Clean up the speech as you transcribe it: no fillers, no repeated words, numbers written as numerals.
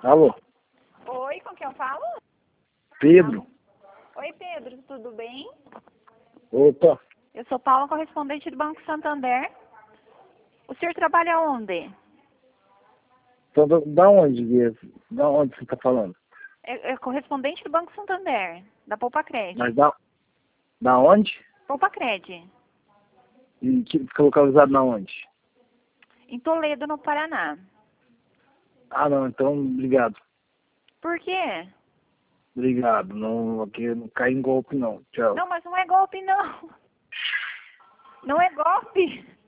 Alô, Oi, com quem eu falo? Pedro? Oi, Pedro, tudo bem? Opa, Eu sou Paula, correspondente do Banco Santander. O senhor trabalha onde? então da onde, Guia? Da onde você tá falando? É correspondente do Banco Santander, da Poupa-Cred. Mas da onde? Poupa-Cred, E que fica localizado na onde? em Toledo, no Paraná. Ah, não, então, obrigado. Por quê? Obrigado, não, aqui não cai em golpe, não. Tchau. Não, mas não é golpe, não. Não é golpe.